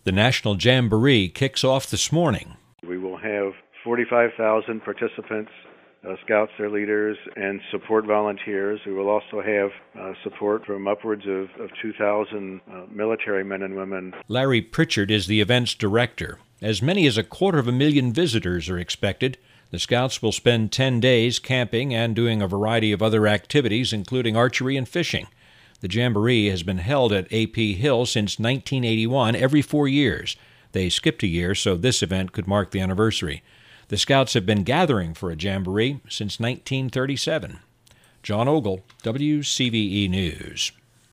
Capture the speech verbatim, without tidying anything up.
The National Jamboree kicks off this morning. We will have forty-five thousand participants, uh, scouts, their leaders, and support volunteers. We will also have uh, support from upwards of, of two thousand uh, military men and women. Larry Pritchard is the event's director. As many as a quarter of a million visitors are expected. The Scouts will spend ten days camping and doing a variety of other activities, including archery and fishing. The Jamboree has been held at A P Hill since nineteen eighty-one, every four years. They skipped a year, so this event could mark the anniversary. The Scouts have been gathering for a Jamboree since nineteen thirty-seven. John Ogle, W C V E News.